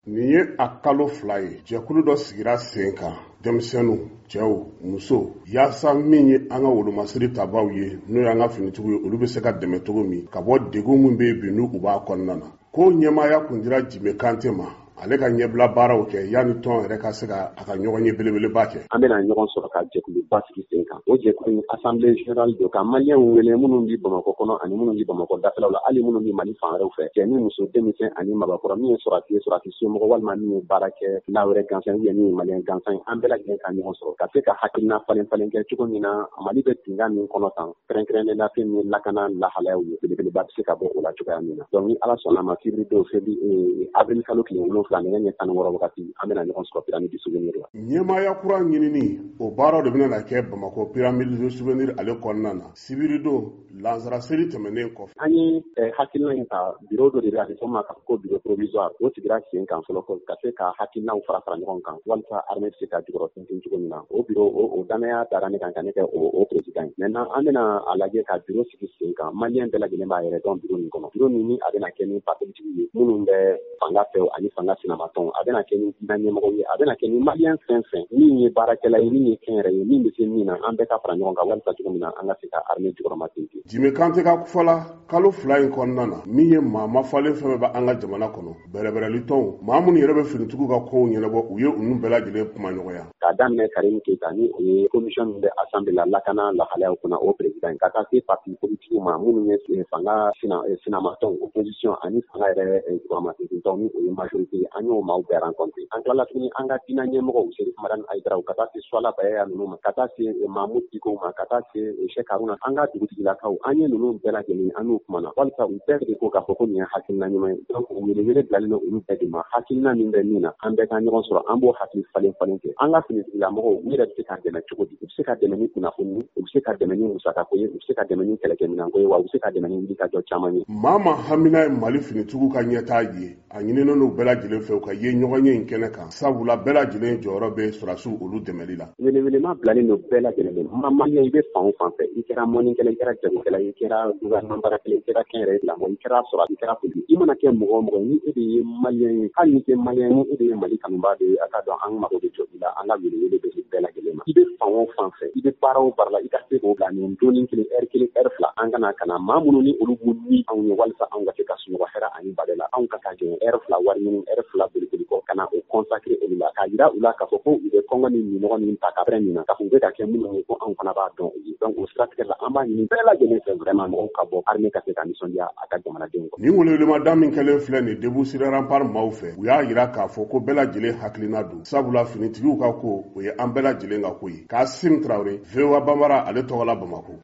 Nin ye a kalo 2 ye jɛkulu dɔ sigira sen kan denmisɛnninw cɛw muso yaasa min ye an ka wolomasiri tabaw ye n'o y'an ka finitigiw ye olu bɛ se ka dɛmɛ cogo min ka bɔ degun min bɛ bi n'u b'a kɔnɔna na ko ɲɛmaaya kun dira Jime Kante ma ale ka ɲɛbila baaraw kɛ yani tɔn yɛrɛ ka se ka a ka ɲɔgɔn ye belebeleba kɛ. An bɛna ɲɔgɔn sɔrɔ ka jɛkulu ba sigi sen kan. O jɛkulu assemblée générale do ka maliyɛnw wele minnu bɛ Bamakɔ kɔnɔ ani minnu bɛ Bamakɔ dafɛlaw la hali minnu bɛ Mali fan wɛrɛw fɛ. Cɛ ni muso denmisɛn ani mabakɔrɔ min ye sɔrɔdasi somɔgɔ walima min ye baara kɛ n'a wɛrɛ gansan min ye maliyɛn gansan an bɛɛ lajɛlen ka ɲɔgɔn sɔrɔ ka se ka hakilina falen kɛ cogo min na Mali bɛ dinga min kɔnɔ tan kɛrɛnkɛrɛnnen la fɛn min lakana lahalayaw ye belebeleba bɛ se ka bɔ o la cogoya min na. Donc ni Ala sɔnna ma avril kalo tile 7 nɛgɛ ɲɛ 16 wagati an bɛna ɲɔgɔn sɔrɔ pyramide du souvenir la. Ɲɛmaaya kura ɲinini o baaraw de bɛna kɛ Bamakɔ pyramide du souvenir ale kɔnɔna na sibiri don lansara seli tɛmɛnen kɔfɛ. An ye hakilina in ta bureau dɔ de bɛ a bɛ fɔ ma ko bureau provisoire o sigira sen kan fɔlɔ ka se ka hakilinaw fara ɲɔgɔn kan walasa armée bɛ se ka jukɔrɔ tintin cogo min na o bureau o danaya dara ne kan ka ne kɛ o président ye. Maintenant an bɛna a lajɛ ka bureau sigi sen kan maliyɛn bɛɛ lajɛlen b'a yɛrɛ dɔn bureau nin kɔnɔ bureau min a bɛna kɛ ni partenaires ye minnu bɛ fanga fɛ ani fanga sinamatɔn a bɛna kɛ ni ɲɛmɔgɔ ye a bɛna kɛ ni maliyɛn fɛn fɛn min ye baarakɛla ye min ye kɛnyɛrɛ ye min bɛ se min na an bɛɛ ka fara ɲɔgɔn kan walasa cogo min na an ka se ka armée jukɔrɔma tintin. Jime Kante ka fɔla kalo 2 in kɔnɔna na min ye maa mafalen fɛn bɛ an ka jamana kɔnɔ bɛrɛbɛrɛli tɔnw maa minnu yɛrɛ bɛ finitigiw ka kow ɲɛnabɔ u ye unu bɛɛ lajɛlen kuma ɲɔgɔnya. K'a daminɛ Karim Keita ni o ye commission min bɛ assemblée la lakana lahalayaw kunna o président ka taa se parti politique ma minnu ye fanga sinamatɔn opposition ani fanga yɛrɛ jukɔrɔma tintintɔn ni o ye majorité an y'o maaw bɛɛ rencontré an tilala tuguni an ka diinɛ ɲɛmɔgɔw Serif Madani Ayidara ka taa se Suala Bayaya ninnu ma ka taa se Mahmoud Diko ma ka taa se Cheikh Haruna an ka dugutigilakaw an ye ninnu bɛɛ lajɛlen an y'u kumana walasa u bɛɛ de ko k'a fɔ ko nin ye hakilina ɲuman ye donc welewele bilalen don olu bɛɛ de ma hakilina min bɛ min na an bɛɛ ka ɲɔgɔn sɔrɔ an b'o hakili falen kɛ an ka finitigilamɔgɔw u yɛrɛ bɛ se ka dɛmɛ cogo di u bɛ se ka dɛmɛ ni kunnafoni u bɛ se ka dɛmɛ ni musakako ye u bɛ se ka dɛmɛ ni kɛlɛkɛminanko ye wa u bɛ se ka dɛmɛ ni wulikajɔ caman ye. Maa hamina ye Mali finitigiw ka ɲɛtaa ye a ɲininen n'u bɛɛ lajɛlen fɛ u ka ye ɲɔgɔn ye in kɛnɛ kan sabula bɛɛ lajɛlen jɔyɔrɔ bɛ sɔrɔdasiw olu dɛmɛli la. Welewelema bilalen don bɛɛ lajɛlen ma maliyɛn i bɛ fan o fan fɛ i kɛra mɔnikɛla i kɛra jagokɛla i kɛra gouvernement baarakɛla i kɛra kɛnyɛrɛye lamɔgɔ i kɛra sɔrɔ i kɛra politique i mana kɛ mɔgɔ o mɔgɔ ni e de ye maliyɛn ye hali ni tɛ maliyɛn ni e de ye Mali kanubaa de ye a ka dɔn an mago bɛ jɔ i la an ka welewele bɛ se bɛɛ lajɛlen ma i bɛ fan o fan fɛ i bɛ baara o baara la i ka se k'o bila nin donni kelen heure 2 an kana maa minnu ni olu b'u ni anw ye walasa anw ka se ka sunɔgɔ hɛrɛ ani bade la anw ka jɛn heure 2 wari ɲini heure 2 boliboli kɔ ka na o consacrer olu la k'a jira u la k'a fɔ ko u bɛ kɔngɔ ni minɔgɔ min ta k'après min na k'a fɔ u bɛ ka kɛ minnu ye ko anw fana b'a dɔn u ye donc o siratigɛ la an b'a ɲini bɛɛ lajɛlen fɛ vraiment mɔgɔw ka bɔ armée ka se ka nisɔndiya a ka jamanadenw kɔ. Nin welewelema min kɛlen filɛ nin déboursé rempart maaw fɛ u y'a jira k'a fɔ ko bɛɛ lajɛlen hakilina don sabula finitigiw ka ko o ye an bɛɛ lajɛlen ka ko ye Kasim Traoré VOA Bambara ale tɔgɔla Bamakɔ.